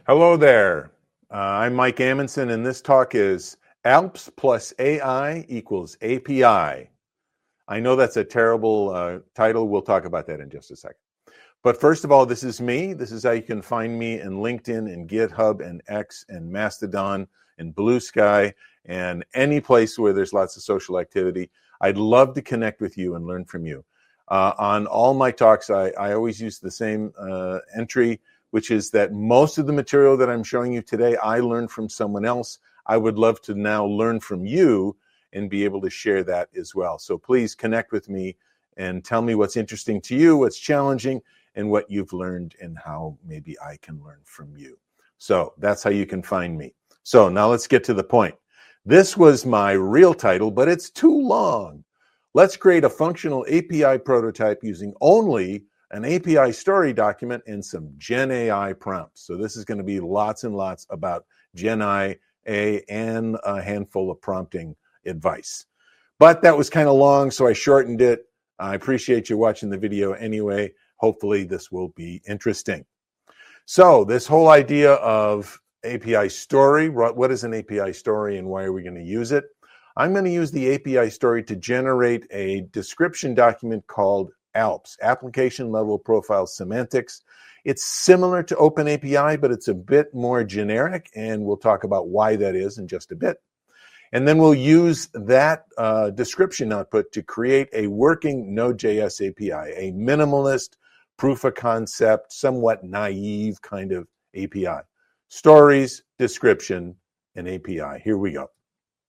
Hello there. I'm Mike Amundsen, and this talk is ALPS plus AI equals API. I know that's a terrible title. We'll talk about that in just a second. But first of all, this is me. This is how you can find me in LinkedIn and GitHub and X and Mastodon and Blue Sky and any place where there's lots of social activity. I'd love to connect with you and learn from you. On all my talks, I always use the same entry, which is that most of the material that I'm showing you today, I learned from someone else. I would love to now learn from you and be able to share that as well. So please connect with me and tell me what's interesting to you, what's challenging, and what you've learned and how maybe I can learn from you. So that's how you can find me. So now let's get to the point. This was my real title, but it's too long. Let's create a functional API prototype using only an API story document and some GenAI prompts. So this is going to be lots and lots about GenAI and a handful of prompting advice. But that was kind of long, so I shortened it. I appreciate you watching the video anyway. Hopefully this will be interesting. So this whole idea of API story, what is an API story and why are we going to use it? I'm going to use the API story to generate a description document called ALPS, Application Level Profile Semantics. It's similar to OpenAPI, but it's a bit more generic, and we'll talk about why that is in just a bit. And then we'll use that description output to create a working Node.js API, a minimalist, proof of concept, somewhat naive kind of API. Stories, description, and API. Here we go.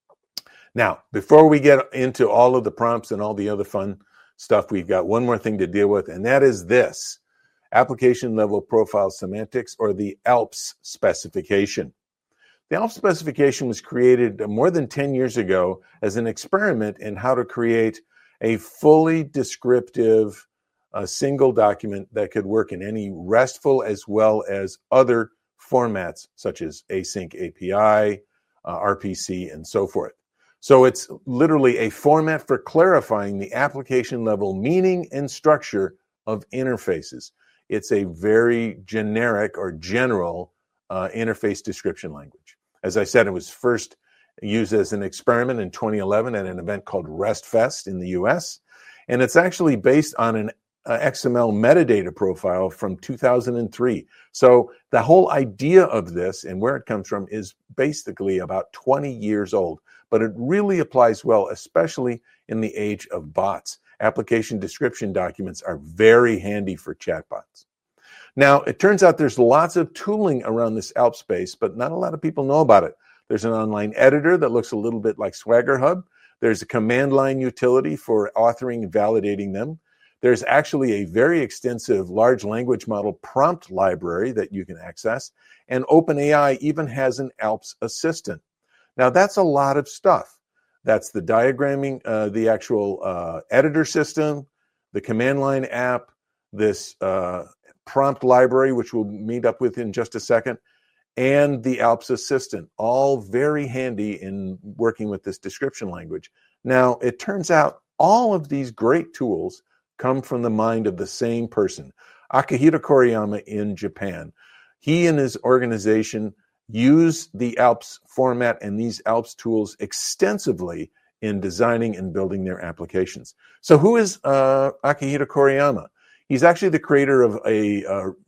Now, before we get into all of the prompts and all the other fun stuff, we've got one more thing to deal with, and that is this, Application Level Profile Semantics, or the ALPS specification. The ALPS specification was created more than 10 years ago as an experiment in how to create a fully descriptive single document that could work in any RESTful as well as other formats such as async API, RPC, and so forth. So it's literally a format for clarifying the application level meaning and structure of interfaces. It's a very generic or general interface description language. As I said, it was first used as an experiment in 2011 at an event called RESTfest in the US. And it's actually based on an XML metadata profile from 2003. So the whole idea of this and where it comes from is basically about 20 years old. But it really applies well, especially in the age of bots. Application description documents are very handy for chatbots. Now, it turns out there's lots of tooling around this ALPS space, but not a lot of people know about it. There's an online editor that looks a little bit like Swagger Hub. There's a command line utility for authoring and validating them. There's actually a very extensive large language model prompt library that you can access. And OpenAI even has an ALPS assistant. Now, that's a lot of stuff. That's the diagramming, the actual editor system, the command line app, this prompt library, which we'll meet up with in just a second, and the ALPS assistant, all very handy in working with this description language. Now, it turns out all of these great tools come from the mind of the same person, Akihito Koriyama in Japan. He and his organization use the ALPS format and these ALPS tools extensively in designing and building their applications. So who is Akihito Koriyama? He's actually the creator of a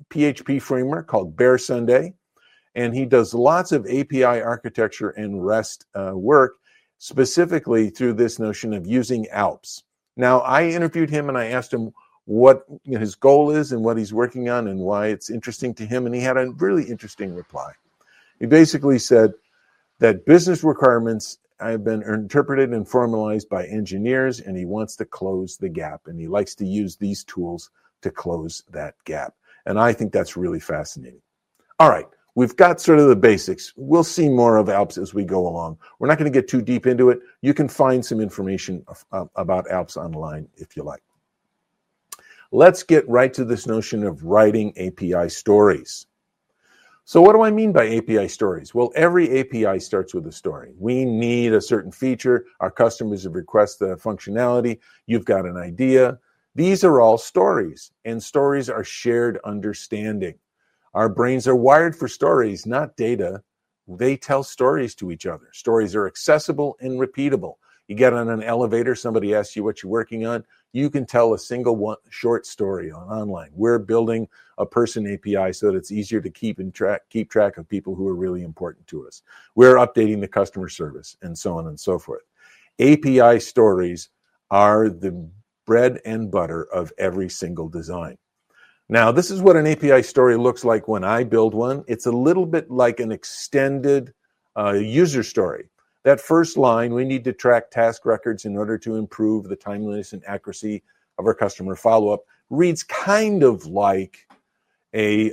PHP framework called Bear Sunday, and he does lots of API architecture and REST work, specifically through this notion of using ALPS. Now, I interviewed him and I asked him what his goal is and what he's working on and why it's interesting to him, and he had a really interesting reply. He basically said that business requirements have been interpreted and formalized by engineers, and he wants to close the gap, and he likes to use these tools to close that gap. And I think that's really fascinating. All right, we've got sort of the basics. We'll see more of ALPS as we go along. We're not going to get too deep into it. You can find some information about ALPS online if you like. Let's get right to this notion of writing API stories. So what do I mean by API stories? Well, every API starts with a story. We need a certain feature. Our customers have requested a functionality. You've got an idea. These are all stories, and stories are shared understanding. Our brains are wired for stories, not data. They tell stories to each other. Stories are accessible and repeatable. You get on an elevator, somebody asks you what you're working on, you can tell a single short story online. We're building a person API so that it's easier to keep track of people who are really important to us. We're updating the customer service and so on and so forth. API stories are the bread and butter of every single design. Now, this is what an API story looks like when I build one. It's a little bit like an extended user story. That first line, we need to track task records in order to improve the timeliness and accuracy of our customer follow-up, reads kind of like a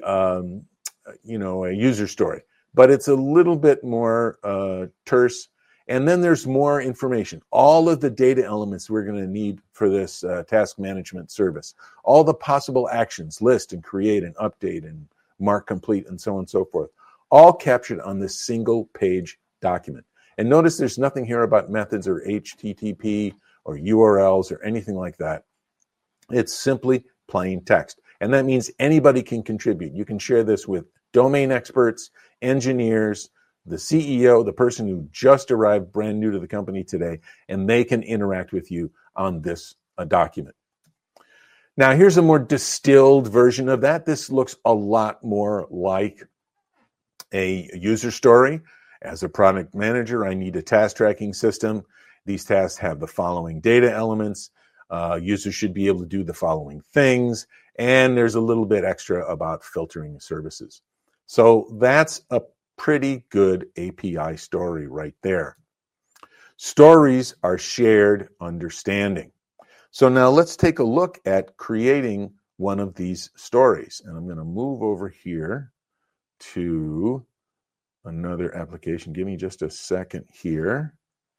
user story, but it's a little bit more terse. And then there's more information. All of the data elements we're going to need for this task management service. All the possible actions, list and create and update and mark complete and so on and so forth. All captured on this single page document. And notice there's nothing here about methods or HTTP or URLs or anything like that. It's simply plain text. And that means anybody can contribute. You can share this with domain experts, engineers, the CEO, the person who just arrived brand new to the company today, and they can interact with you on this document. Now, here's a more distilled version of that. This looks a lot more like a user story. As a product manager, I need a task tracking system. These tasks have the following data elements. Users should be able to do the following things. And there's a little bit extra about filtering services. So that's a pretty good API story right there. Stories are shared understanding. So now let's take a look at creating one of these stories. And I'm going to move over here to another application. Give me just a second here.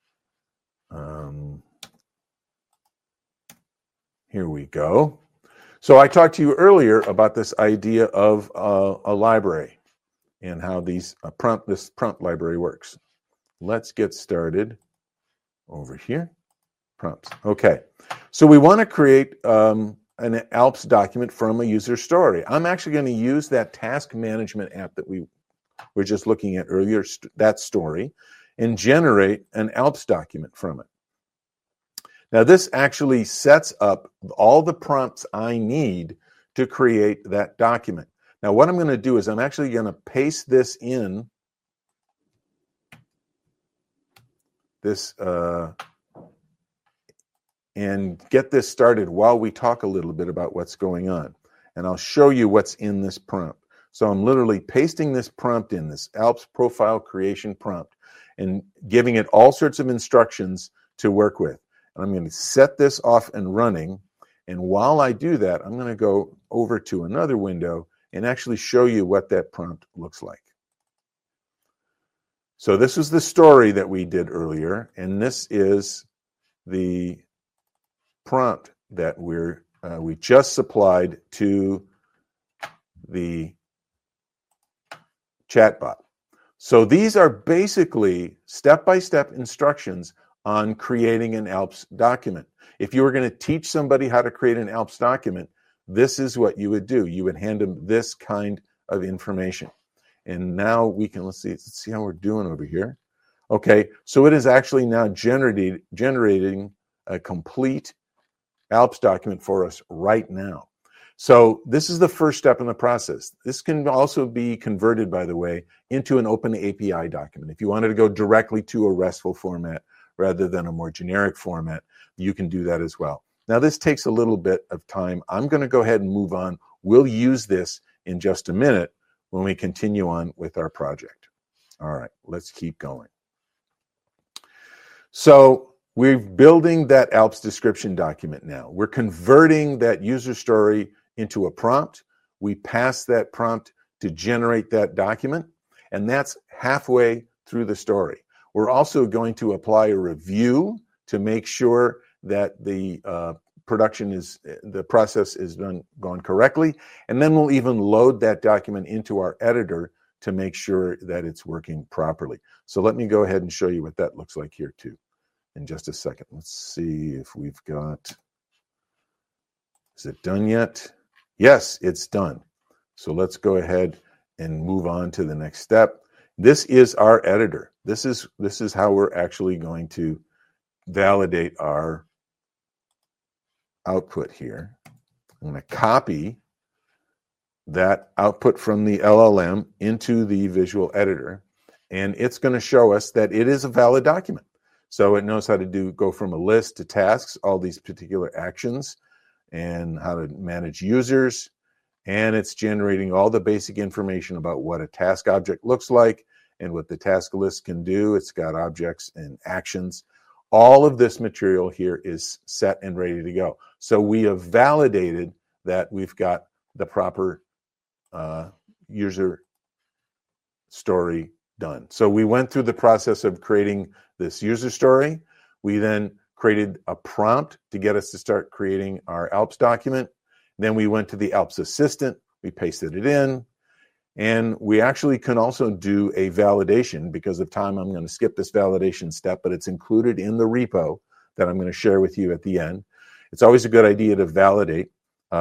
Here we go. So I talked to you earlier about this idea of a library and how this prompt library works. Let's get started over here. Prompts. Okay. So we want to create an ALPS document from a user story. I'm actually going to use that task management app that we were just looking at earlier, that story, and generate an ALPS document from it. Now, this actually sets up all the prompts I need to create that document. Now, what I'm going to do is I'm actually going to paste this in this and get this started while we talk a little bit about what's going on. And I'll show you what's in this prompt. So I'm literally pasting this prompt in, this ALPS profile creation prompt, and giving it all sorts of instructions to work with. And I'm going to set this off and running. And while I do that, I'm going to go over to another window and actually show you what that prompt looks like. So this is the story that we did earlier, and this is the prompt that we just supplied to the chatbot. So these are basically step-by-step instructions on creating an ALPS document. If you were going to teach somebody how to create an ALPS document, this is what you would do. You would hand them this kind of information. And now we can, let's see how we're doing over here. Okay, so it is actually now generating a complete ALPS document for us right now. So this is the first step in the process. This can also be converted, by the way, into an open API document. If you wanted to go directly to a RESTful format rather than a more generic format, you can do that as well. Now, this takes a little bit of time. I'm going to go ahead and move on. We'll use this in just a minute when we continue on with our project. All right, let's keep going. So we're building that ALPS description document now. We're converting that user story into a prompt. We pass that prompt to generate that document, and that's halfway through the story. We're also going to apply a review to make sure that the process is gone correctly, and then we'll even load that document into our editor to make sure that it's working properly. So let me go ahead and show you what that looks like here too in just a second. Let's see if we've got, is it done yet? Yes, it's done. So let's go ahead and move on to the next step. This is our editor. This is how we're actually going to validate our output here. I'm going to copy that output from the LLM into the visual editor, and it's going to show us that it is a valid document. So it knows how to go from a list to tasks, all these particular actions, and how to manage users. And it's generating all the basic information about what a task object looks like and what the task list can do. It's got objects and actions. All of this material here is set and ready to go. So we have validated that we've got the proper user story done. So we went through the process of creating this user story. We then created a prompt to get us to start creating our ALPS document. Then we went to the ALPS assistant. We pasted it in. And we actually can also do a validation. Because of time, I'm going to skip this validation step, but it's included in the repo that I'm going to share with you at the end. It's always a good idea to validate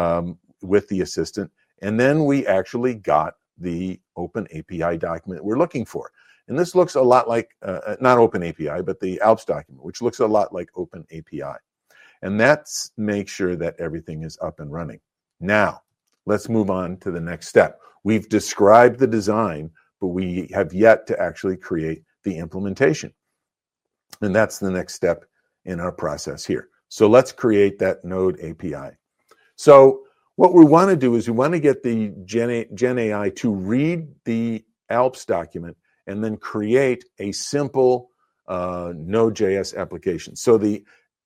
with the assistant. And then we actually got the Open API document we're looking for. And this looks a lot like, not Open API, but the ALPS document, which looks a lot like Open API. And that's make sure that everything is up and running. Now, let's move on to the next step. We've described the design, but we have yet to actually create the implementation. And that's the next step in our process here. So let's create that Node API. So what we want to do is we want to get the Gen AI to read the ALPS document and then create a simple Node.js application. So the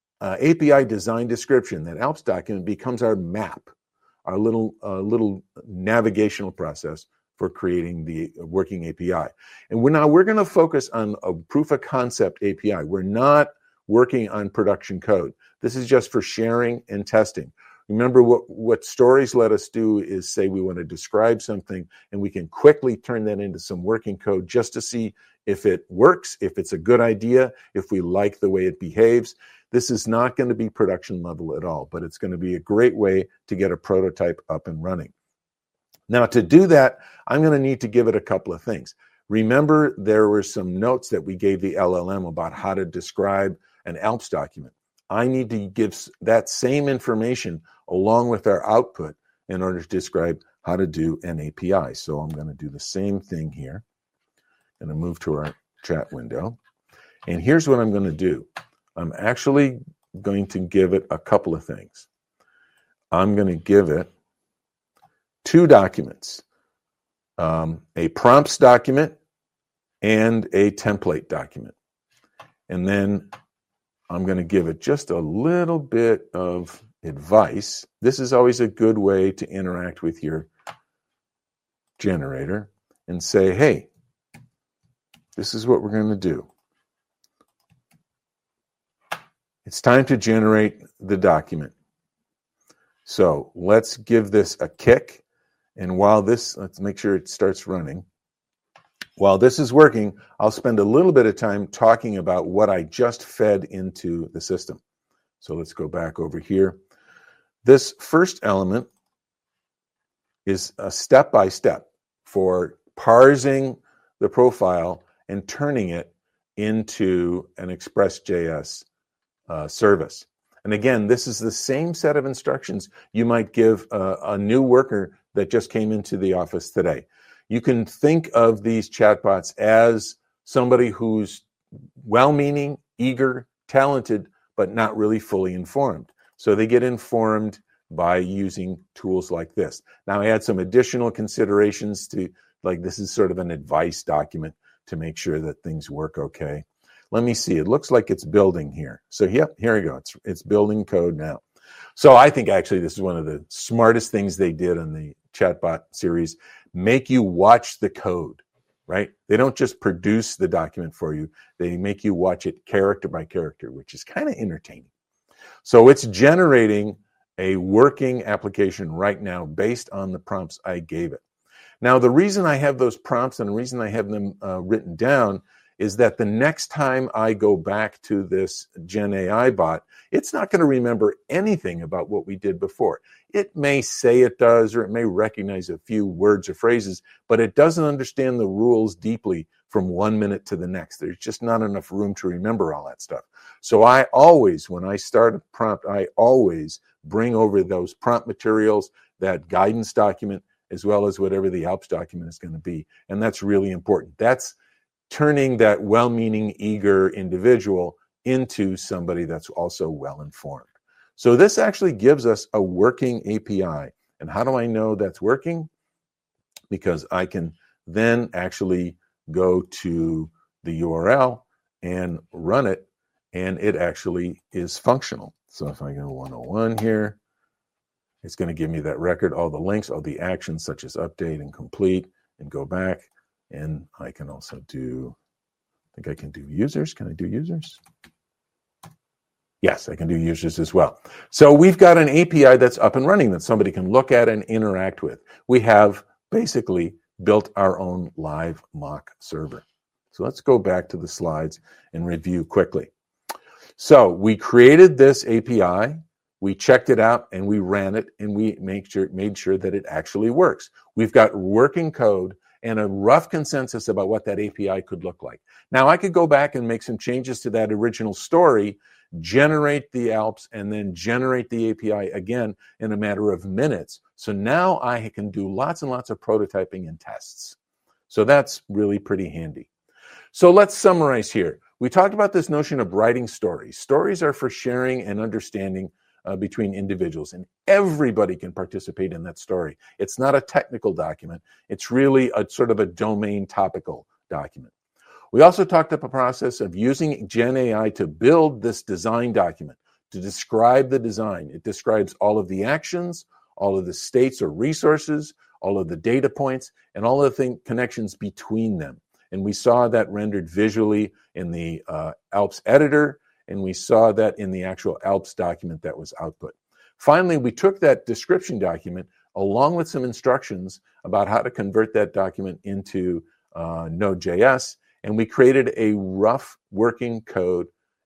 API design description, that ALPS document, becomes our map, our little navigational process for creating the working API. And we're going to focus on a proof of concept API. We're not working on production code. This is just for sharing and testing. Remember, what stories let us do is say we want to describe something, and we can quickly turn that into some working code just to see if it works, if it's a good idea, if we like the way it behaves. This is not going to be production level at all, but it's going to be a great way to get a prototype up and running. Now, to do that, I'm going to need to give it a couple of things. Remember, there were some notes that we gave the LLM about how to describe an ALPS document. I need to give that same information along with our output in order to describe how to do an API. So I'm going to do the same thing here. I'm going to move to our chat window. And here's what I'm going to do. I'm actually going to give it a couple of things. I'm going to give it two documents, a prompts document and a template document. And then I'm going to give it just a little bit of advice. This is always a good way to interact with your generator and say, hey, this is what we're going to do. It's time to generate the document. So let's give this a kick. And let's make sure it starts running. While this is working, I'll spend a little bit of time talking about what I just fed into the system. So let's go back over here. This first element is a step-by-step for parsing the profile and turning it into an Express.js service. And again, this is the same set of instructions you might give a new worker that just came into the office today. You can think of these chatbots as somebody who's well-meaning, eager, talented, but not really fully informed. So they get informed by using tools like this. Now, I had some additional considerations like this is sort of an advice document to make sure that things work okay. Let me see. It looks like it's building here. So, yep, here we go. It's building code now. So I think actually this is one of the smartest things they did in the chatbot series. Make you watch the code, right? They don't just produce the document for you. They make you watch it character by character, which is kind of entertaining. So it's generating a working application right now based on the prompts I gave it. Now, the reason I have those prompts and the reason I have them written down is that the next time I go back to this Gen AI bot, it's not going to remember anything about what we did before. It may say it does, or it may recognize a few words or phrases, but it doesn't understand the rules deeply from 1 minute to the next. There's just not enough room to remember all that stuff. So I always, when I start a prompt, I always bring over those prompt materials, that guidance document, as well as whatever the ALPS document is going to be. And that's really important. That's turning that well-meaning, eager individual into somebody that's also well-informed. So this actually gives us a working API. And how do I know that's working? Because I can then actually go to the URL and run it, and it actually is functional. So if I go 101 here, it's going to give me that record, all the links, all the actions such as update and complete, and go back. And I can also do, I think I can do users. Can I do users? Yes, I can do users as well. So we've got an API that's up and running that somebody can look at and interact with. We have basically built our own live mock server. So let's go back to the slides and review quickly. So we created this API, we checked it out, and we ran it, and we made sure that it actually works. We've got working code and a rough consensus about what that API could look like. Now, I could go back and make some changes to that original story, generate the ALPS, and then generate the API again in a matter of minutes. So now I can do lots and lots of prototyping and tests. So that's really pretty handy. So let's summarize here. We talked about this notion of writing stories. Stories are for sharing and understanding between individuals, and everybody can participate in that story. It's not a technical document. It's really a sort of a domain topical document. We also talked about the process of using Gen AI to build this design document, to describe the design. It describes all of the actions, all of the states or resources, all of the data points, and all of the connections between them. And we saw that rendered visually in the ALPS editor, and we saw that in the actual ALPS document that was output. Finally, we took that description document along with some instructions about how to convert that document into Node.js, and we created a rough working code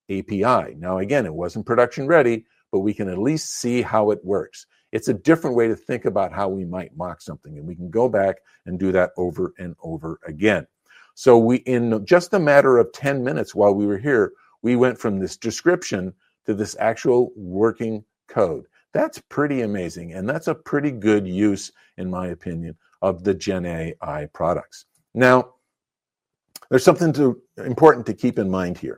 API. Now, again, it wasn't production ready, but we can at least see how it works. It's a different way to think about how we might mock something, and we can go back and do that over and over again. So we, in just a matter of 10 minutes while we were here, we went from this description to this actual working code. That's pretty amazing, and that's a pretty good use, in my opinion, of the Gen AI products. Now, there's something important to keep in mind here.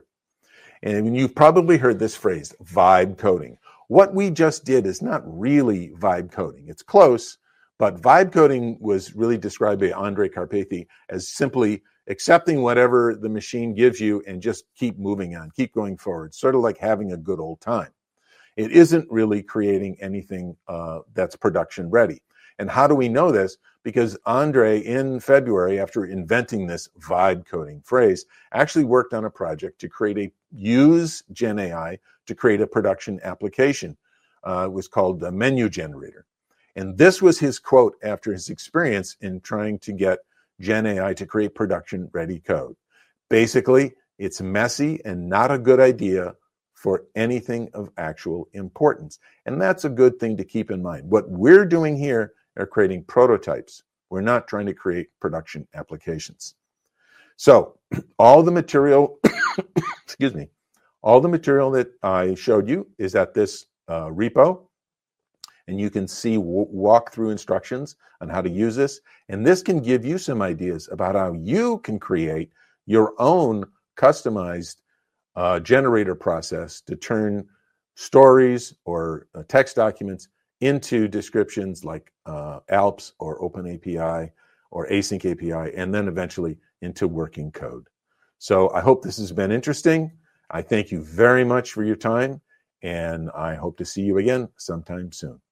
And you've probably heard this phrase, vibe coding. What we just did is not really vibe coding. It's close, but vibe coding was really described by Andrej Karpathy as simply accepting whatever the machine gives you and just keep moving on, keep going forward, sort of like having a good old time. It isn't really creating anything that's production ready. And how do we know this? Because Andrej, in February, after inventing this vibe coding phrase, actually worked on a project to use Gen AI to create a production application. It was called a menu generator. And this was his quote after his experience in trying to get Gen AI to create production-ready code. Basically, it's messy and not a good idea for anything of actual importance. And that's a good thing to keep in mind. What we're doing here are creating prototypes. We're not trying to create production applications. So all the material, excuse me, all the material that I showed you is at this repo. And you can see walkthrough instructions on how to use this. And this can give you some ideas about how you can create your own customized generator process to turn stories or text documents into descriptions like ALPS or OpenAPI or Async API, and then eventually into working code. So I hope this has been interesting. I thank you very much for your time, and I hope to see you again sometime soon.